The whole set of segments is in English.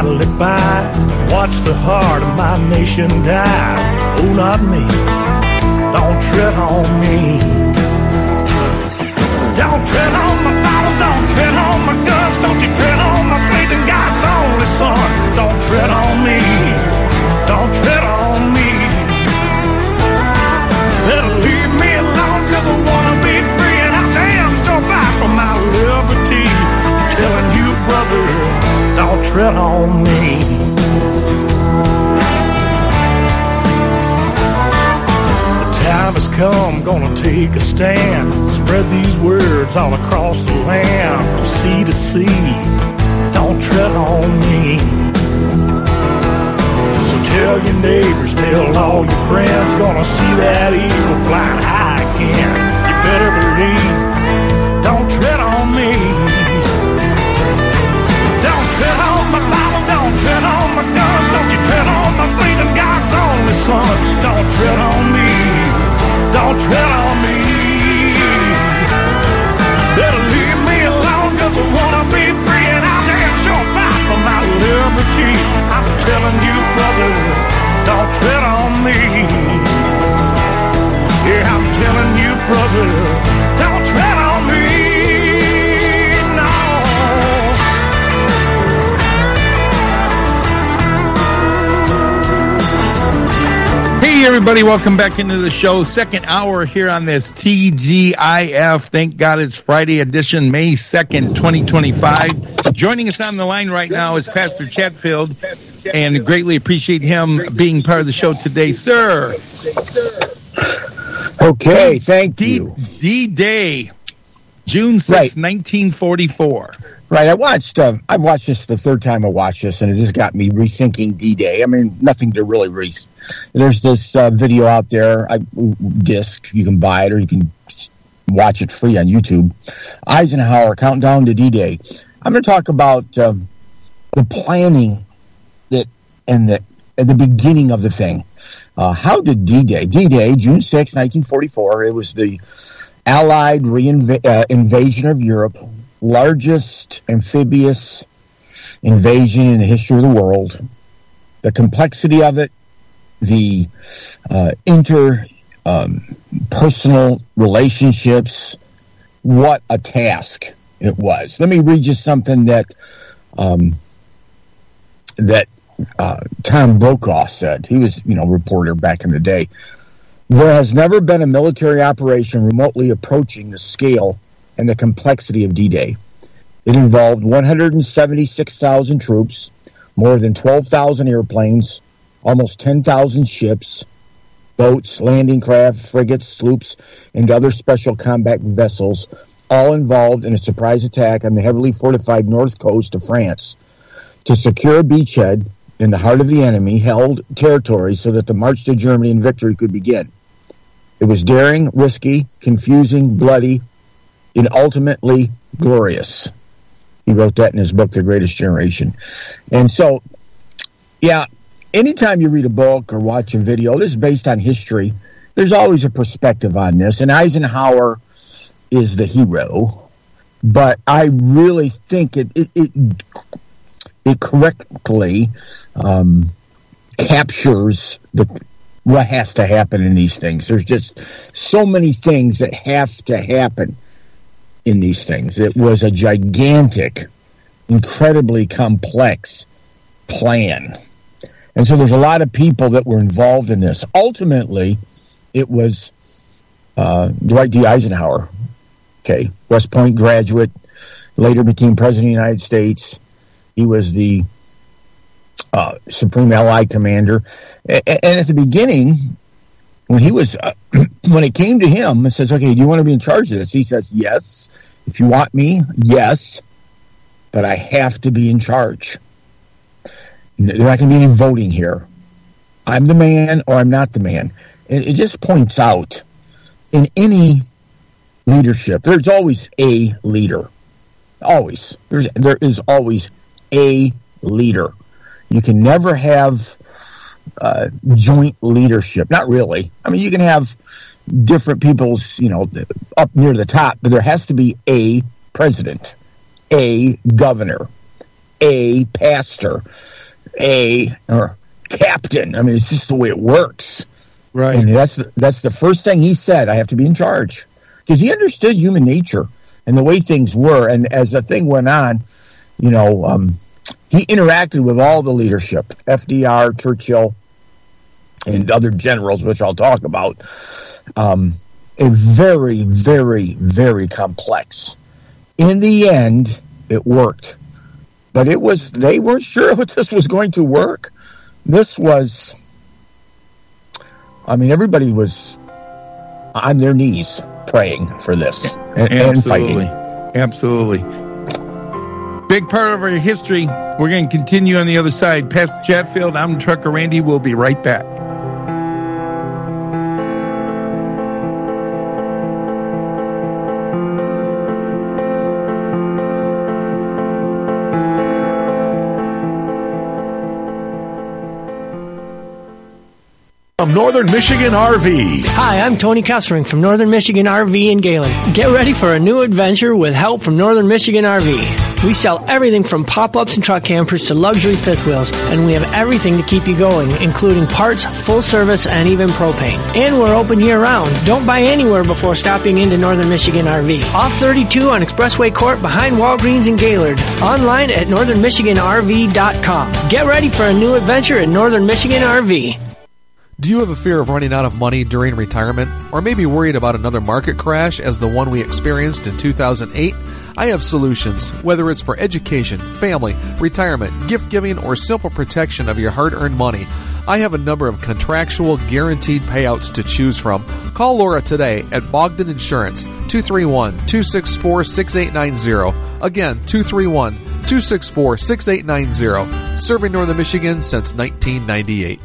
quietly by, watch the heart of my nation die. Oh, not me, don't tread on me. Don't tread on my Bible, don't tread on my guns, don't you tread on my faith in God's only Son. Don't tread on me, don't tread on me. Better leave me alone, cause I wanna be free, and I'll damn sure fight for my liberty. I'm telling you, brother, don't tread on me. Time has come, gonna take a stand, spread these words all across the land, from sea to sea, don't tread on me. So tell your neighbors, tell all your friends, gonna see that eagle flying high again. You better believe, don't tread on me. Don't tread on my Bible, don't tread on my guns, don't you tread on my faith in God's only Son. Don't tread on me, don't tread on me. Better leave me alone, cause I wanna be free, and I'll damn sure fight for my liberty. I'm telling you, brother, don't tread on me. Yeah, I'm telling you, brother, don't tread on me. No. Hey everybody, welcome back into the show. Second hour here on this TGIF. Thank God it's Friday edition, May 2nd, 2025. Joining us on the line right now is Pastor Chatfield, and greatly appreciate him being part of the show today, sir. Okay, thank you. D-Day, June 6, 1944. Right, I've watched this the third time I watched this, and it just got me rethinking D-Day. I mean, nothing to really There's this video out there, disc, you can buy it or you can watch it free on YouTube. Eisenhower, Countdown to D-Day. I'm going to talk about the planning at the beginning of the thing. How did D-Day, June 6, 1944, it was the Allied invasion of Europe, largest amphibious invasion in the history of the world. The complexity of it, the interpersonal relationships, what a task it was. Let me read you something that Tom Brokaw said. He was, a reporter back in the day. There has never been a military operation remotely approaching the scale and the complexity of D-Day. It involved 176,000 troops, more than 12,000 airplanes, almost 10,000 ships, boats, landing craft, frigates, sloops, and other special combat vessels, all involved in a surprise attack on the heavily fortified north coast of France to secure a beachhead in the heart of the enemy-held territory so that the march to Germany and victory could begin. It was daring, risky, confusing, bloody, and ultimately glorious. He wrote that in his book, The Greatest Generation. And so, anytime you read a book or watch a video that's based on history, there's always a perspective on this. And Eisenhower is the hero, but I really think it correctly captures what has to happen in these things. There's just so many things that have to happen in these things. It was a gigantic, incredibly complex plan. And so there's a lot of people that were involved in this. Ultimately, it was Dwight D. Eisenhower, West Point graduate, later became President of the United States. He was the Supreme Allied Commander. And at the beginning, when it came to him, it says, okay, do you want to be in charge of this? He says, yes. If you want me, yes. But I have to be in charge. There's not going to be any voting here. I'm the man or I'm not the man. It just points out in any leadership, there's always a leader. Always. There is always a leader. You can never have joint leadership. Not really. I mean, you can have different people's, up near the top, but there has to be a president, a governor, A pastor, A or captain. I mean, it's just the way it works. Right. And that's the first thing he said. I have to be in charge, because he understood human nature and the way things were. And as the thing went on, he interacted with all the leadership, FDR, Churchill, and other generals, which I'll talk about. A very, very, very complex. In the end, it worked. But they weren't sure if this was going to work. This was, everybody was on their knees praying for this and fighting. Absolutely. Big part of our history. We're going to continue on the other side. Pastor Chatfield, I'm Trucker Randy. We'll be right back. From Northern Michigan RV. Hi, I'm Tony Kessering from Northern Michigan RV in Galen. Get ready for a new adventure with help from Northern Michigan RV. We sell everything from pop-ups and truck campers to luxury fifth wheels, and we have everything to keep you going, including parts, full service, and even propane. And we're open year-round. Don't buy anywhere before stopping into Northern Michigan RV. Off 32 on Expressway Court behind Walgreens in Gaylord. Online at northernmichiganrv.com. Get ready for a new adventure in Northern Michigan RV. Do you have a fear of running out of money during retirement? Or maybe worried about another market crash as the one we experienced in 2008? I have solutions, whether it's for education, family, retirement, gift giving, or simple protection of your hard-earned money. I have a number of contractual guaranteed payouts to choose from. Call Laura today at Bogdan Insurance, 231-264-6890. Again, 231-264-6890. Serving Northern Michigan since 1998.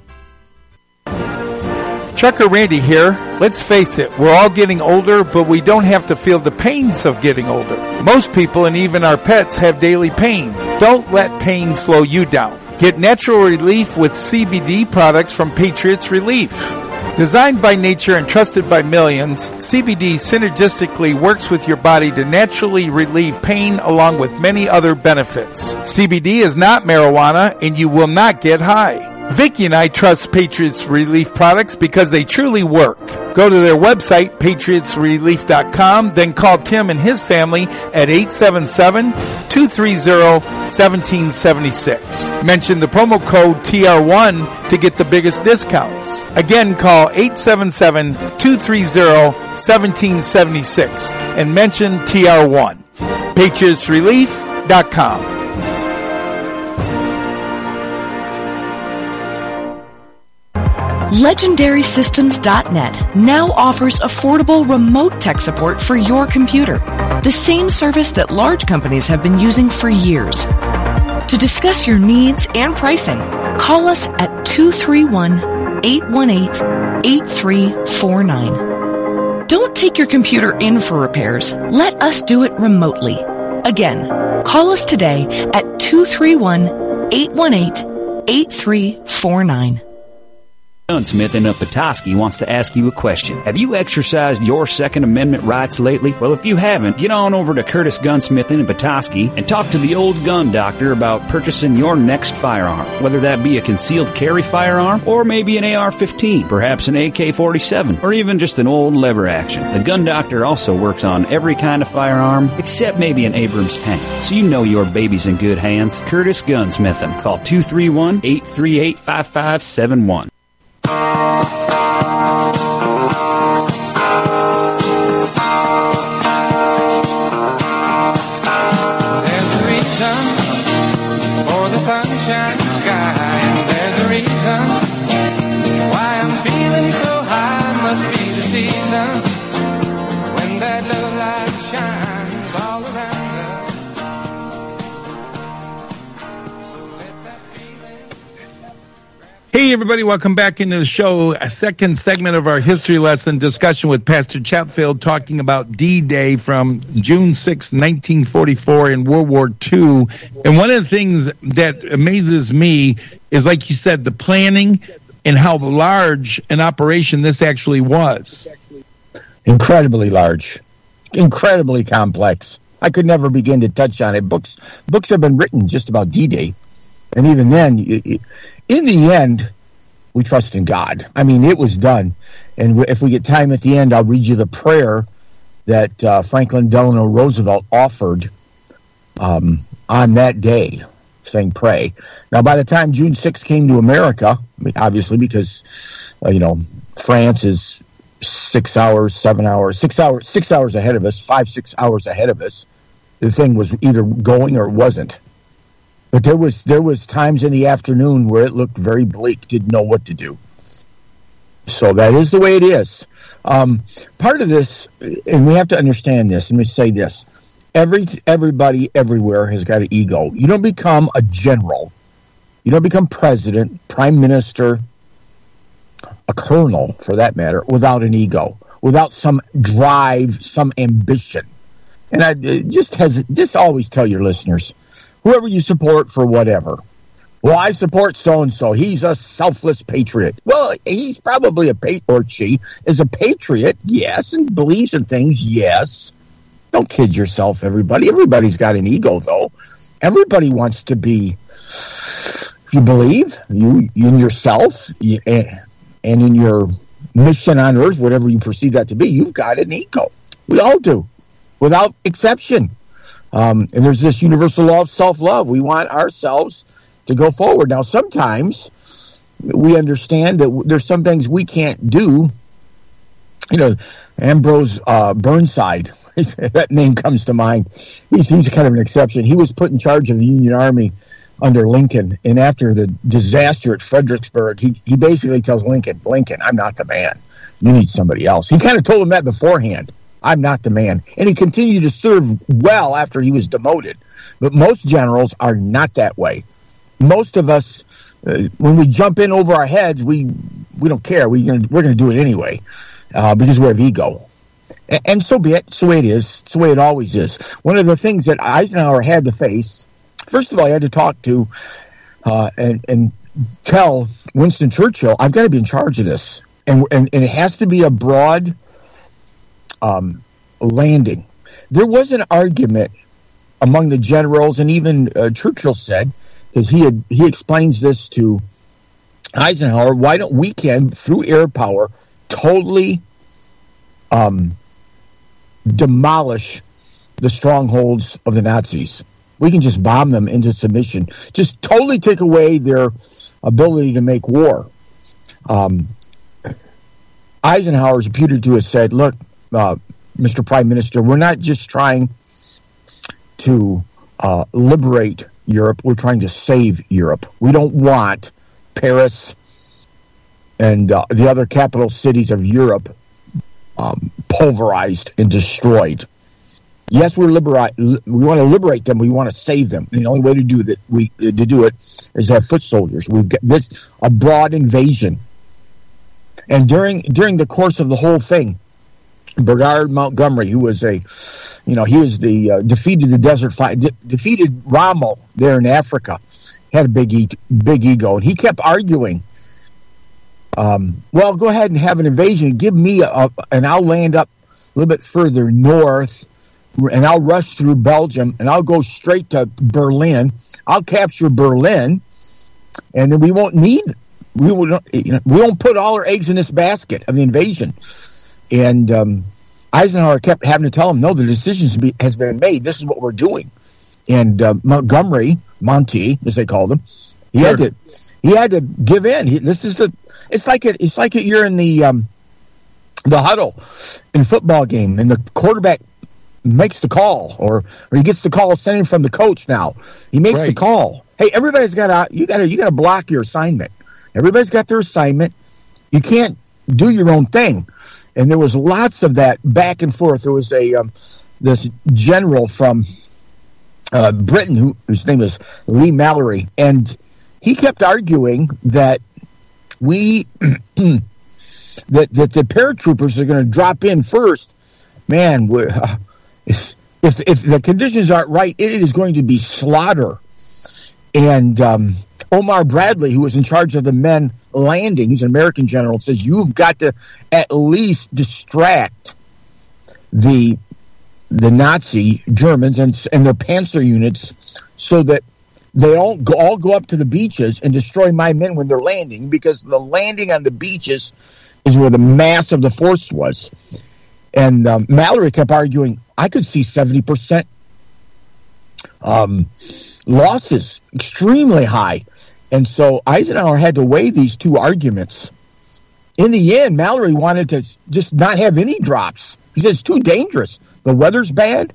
Trucker Randy here. Let's face it, we're all getting older, but we don't have to feel the pains of getting older. Most people and even our pets have daily pain. Don't let pain slow you down. Get natural relief with CBD products from Patriots Relief. Designed by nature and trusted by millions, CBD synergistically works with your body to naturally relieve pain along with many other benefits. CBD is not marijuana and you will not get high. Vicki and I trust Patriots Relief products because they truly work. Go to their website, patriotsrelief.com, then call Tim and his family at 877-230-1776. Mention the promo code TR1 to get the biggest discounts. Again, call 877-230-1776 and mention TR1. patriotsrelief.com. LegendarySystems.net now offers affordable remote tech support for your computer, the same service that large companies have been using for years. To discuss your needs and pricing, call us at 231-818-8349. Don't take your computer in for repairs. Let us do it remotely. Again, call us today at 231-818-8349. Gunsmithing of Petoskey wants to ask you a question. Have you exercised your Second Amendment rights lately? Well, if you haven't, get on over to Curtis Gunsmithing in Petoskey and talk to the old gun doctor about purchasing your next firearm, whether that be a concealed carry firearm or maybe an AR-15, perhaps an AK-47, or even just an old lever action. The gun doctor also works on every kind of firearm except maybe an Abrams tank. So you know your baby's in good hands. Curtis Gunsmithing. Call 231-838-5571. Hey, everybody, welcome back into the show. A second segment of our history lesson discussion with Pastor Chatfield talking about D-Day from June 6, 1944 in World War II. And one of the things that amazes me is, like you said, the planning and how large an operation this actually was. Incredibly large, incredibly complex. I could never begin to touch on it. Books have been written just about D-Day. And even then, in the end, we trust in God. I mean, it was done. And if we get time at the end, I'll read you the prayer that Franklin Delano Roosevelt offered on that day, saying pray. Now, by the time June 6th came to America, obviously because, France is 6 hours ahead of us, 5-6 hours ahead of us. The thing was either going or it wasn't. But there was times in the afternoon where it looked very bleak, didn't know what to do. So that is the way it is. Part of this, and we have to understand this, and we say this, everybody everywhere has got an ego. You don't become a general. You don't become president, prime minister, a colonel, for that matter, without an ego, without some drive, some ambition. And I just always tell your listeners, whoever you support for whatever. Well, I support so-and-so. He's a selfless patriot. Well, he's probably or she is a patriot, yes, and believes in things, yes. Don't kid yourself, everybody. Everybody's got an ego, though. Everybody wants to be, if you believe, you in yourself, and in your mission on earth, whatever you perceive that to be, you've got an ego. We all do, without exception. And there's this universal law of self-love. We want ourselves to go forward. Now, sometimes we understand that there's some things we can't do. Ambrose Burnside, that name comes to mind. He's kind of an exception. He was put in charge of the Union Army under Lincoln, and after the disaster at Fredericksburg, he basically tells Lincoln, I'm not the man. You need somebody else. He kind of told him that beforehand. I'm not the man. And he continued to serve well after he was demoted. But most generals are not that way. Most of us, when we jump in over our heads, we don't care. We're going to do it anyway because we have ego. And so be it. It's the way it is. It's the way it always is. One of the things that Eisenhower had to face, first of all, he had to talk to and tell Winston Churchill, I've got to be in charge of this. And it has to be a broad landing. There was an argument among the generals, and even Churchill said, because he explains this to Eisenhower, why don't we through air power, totally demolish the strongholds of the Nazis. We can just bomb them into submission, just totally take away their ability to make war. Eisenhower's reputed to have said, look, Mr. Prime Minister, we're not just trying to liberate Europe, we're trying to save Europe. We don't want Paris and the other capital cities of Europe pulverized and destroyed. Yes, we want to liberate them. We want to save them. And the only way to do it is have foot soldiers. We've got a broad invasion. And during the course of the whole thing, Bernard Montgomery, who was defeated the desert fight, defeated Rommel there in Africa, had a big ego, and he kept arguing. Well, go ahead and have an invasion. Give me and I'll land up a little bit further north, and I'll rush through Belgium, and I'll go straight to Berlin. I'll capture Berlin, and then we won't put all our eggs in this basket of the invasion. And Eisenhower kept having to tell him, no, the decision has been made. This is what we're doing. And Montgomery, Monty, as they called him, he had to give in. It's like you're in the huddle in a football game, and the quarterback makes the call, or he gets the call sent from the coach. Now he makes the call. Hey, everybody's you got to block your assignment. Everybody's got their assignment. You can't do your own thing. And there was lots of that back and forth. There was this general from Britain whose name is Lee Mallory, and he kept arguing that that the paratroopers are going to drop in first. Man, if the conditions aren't right, it is going to be slaughter. And Omar Bradley, who was in charge of the men landing, he's an American general, says you've got to at least distract the the Nazi Germans and their Panzer units so that they all go up to the beaches and destroy my men when they're landing, because the landing on the beaches is where the mass of the force was. And Mallory kept arguing, I could see 70% losses, extremely high. And so Eisenhower had to weigh these two arguments. In the end, Mallory wanted to just not have any drops. He said it's too dangerous. The weather's bad.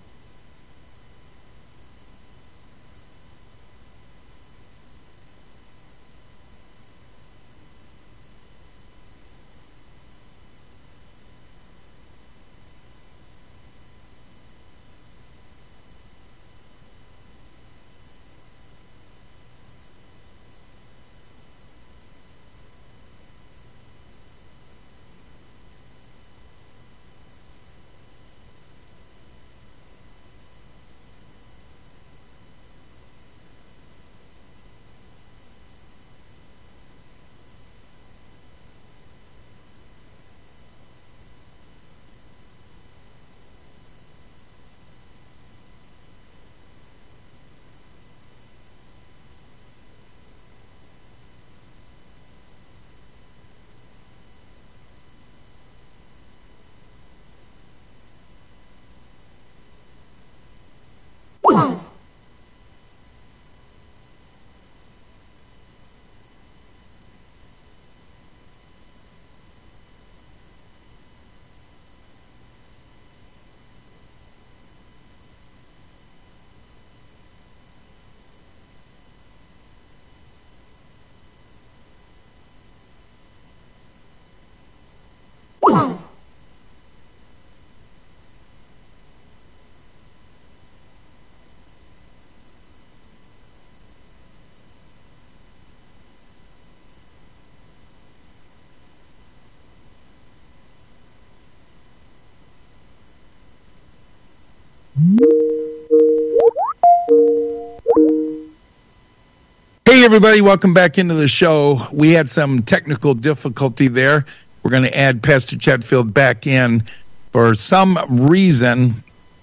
Hey, everybody, welcome back into the show. We had some technical difficulty there. We're going to add Pastor Chatfield back in. For some reason,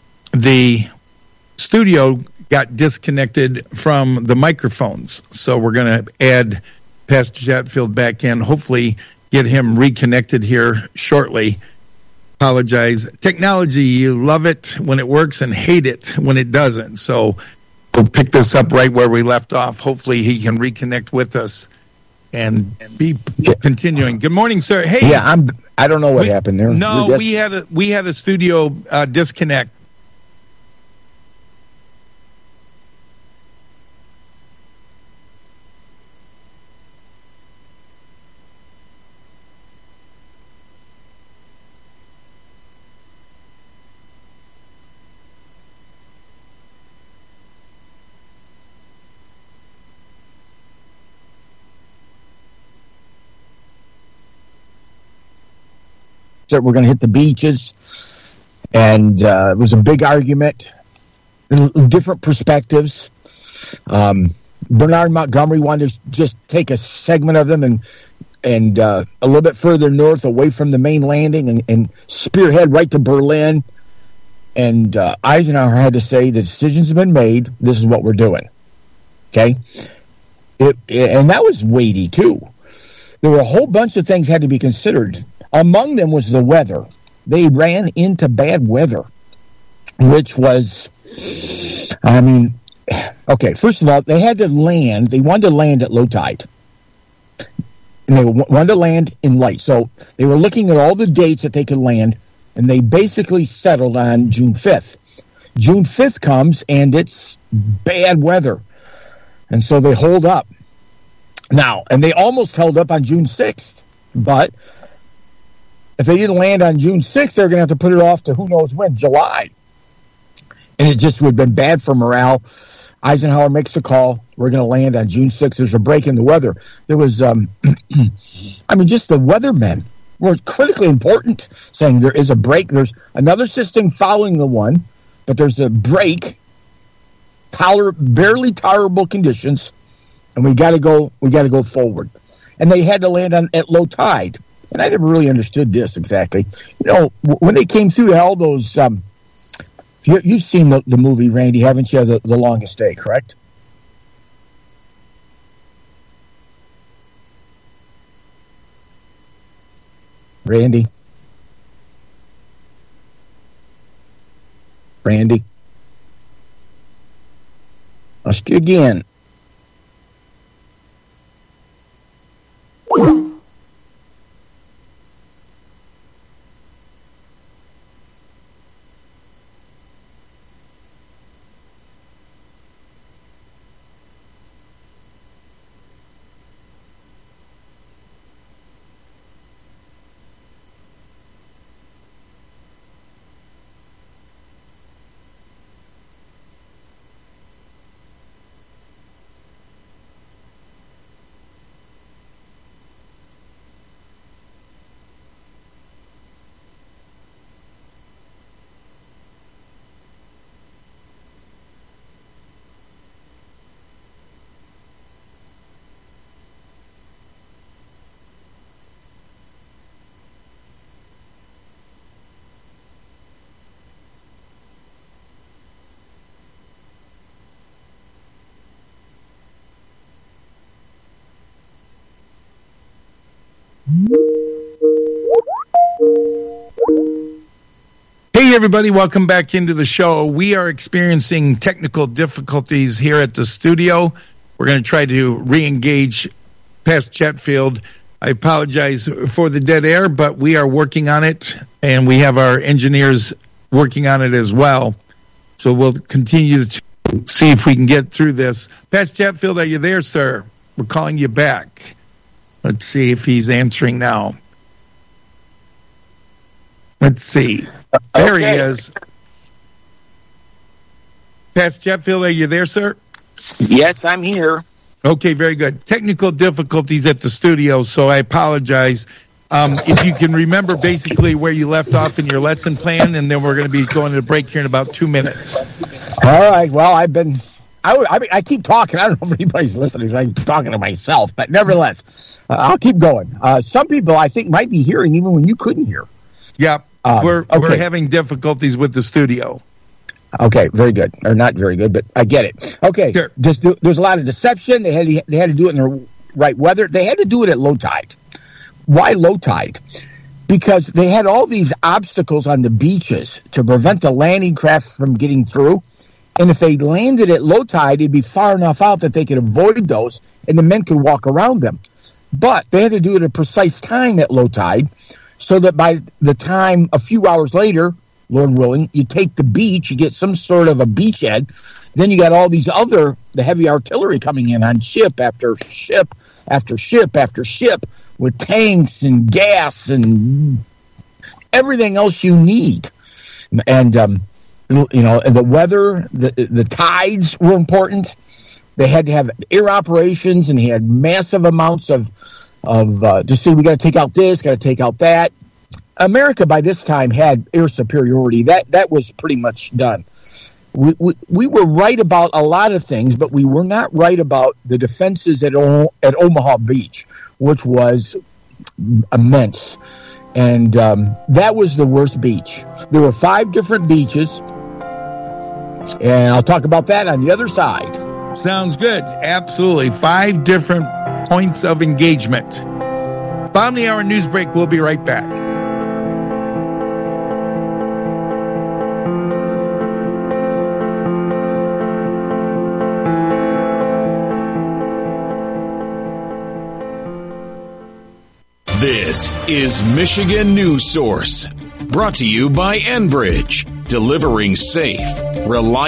the studio got disconnected from the microphones. So we're going to add Pastor Chatfield back in, hopefully get him reconnected here shortly. Apologize. Technology, you love it when it works and hate it when it doesn't. So we'll pick this up right where we left off. Hopefully he can reconnect with us and be continuing. Good morning, sir. Hey, yeah, I don't know what happened there. No, we had a studio disconnect. That we're going to hit the beaches, and it was a big argument, different perspectives. Bernard Montgomery wanted to just take a segment of them and a little bit further north, away from the main landing, and spearhead right to Berlin. And Eisenhower had to say the decisions have been made. This is what we're doing. Okay, and that was weighty too. There were a whole bunch of things had to be considered. Among them was the weather. They ran into bad weather, which was, okay, first of all, they had to land. They wanted to land at low tide. And they wanted to land in light. So they were looking at all the dates that they could land, and they basically settled on June 5th. June 5th comes, and it's bad weather. And so they hold up. Now, and they almost held up on June 6th, but if they didn't land on June 6th, they're going to have to put it off to who knows when, July. And it just would have been bad for morale. Eisenhower makes a call. We're going to land on June 6th. There's a break in the weather. There was, just the weathermen were critically important, saying there is a break. There's another system following the one, but there's a break, barely tolerable conditions, and we got to go forward. And they had to land at low tide. And I never really understood this exactly. You know, when they came through all those You've seen the movie, Randy, haven't you? The Longest Day, correct? Randy? Ask you again. Hey, everybody, welcome back into the show. We are experiencing technical difficulties here at the studio. We're going to try to re-engage past Chatfield. I apologize for the dead air, but we are working on it, and we have our engineers working on it as well. So we'll continue to see if we can get through this. Past Chatfield, are you there, sir? We're calling you back. Let's see if he's answering now. Let's see. There he is. Past Chatfield, are you there, sir? Yes, I'm here. Okay, very good. Technical difficulties at the studio, so I apologize. If you can remember basically where you left off in your lesson plan, and then we're going to be going to a break here in about 2 minutes. All right. Well, I keep talking. I don't know if anybody's listening. I'm talking to myself, but nevertheless, I'll keep going. Some people, I think, might be hearing even when you couldn't hear. Yeah, we're having difficulties with the studio. Okay, very good. Or not very good, but I get it. Okay, sure. There's a lot of deception. They had to do it in the right weather. They had to do it at low tide. Why low tide? Because they had all these obstacles on the beaches to prevent the landing craft from getting through. And if they landed at low tide, it'd be far enough out that they could avoid those, and the men could walk around them. But they had to do it at a precise time at low tide, so that by the time a few hours later, Lord willing, you take the beach, you get some sort of a beachhead, then you got all these the heavy artillery coming in on ship after ship after ship after ship with tanks and gas and everything else you need. And, the weather, the tides were important. They had to have air operations, and he had massive amounts of just say we got to take out this, got to take out that. America by this time had air superiority. That was pretty much done. We were right about a lot of things, but we were not right about the defenses at Omaha Beach, which was immense. And that was the worst beach. There were 5 different beaches, and I'll talk about that on the other side. Sounds good. Absolutely. 5 different points of engagement. Bottom of the hour news break. We'll be right back. This is Michigan News Source, brought to you by Enbridge, delivering safe, reliable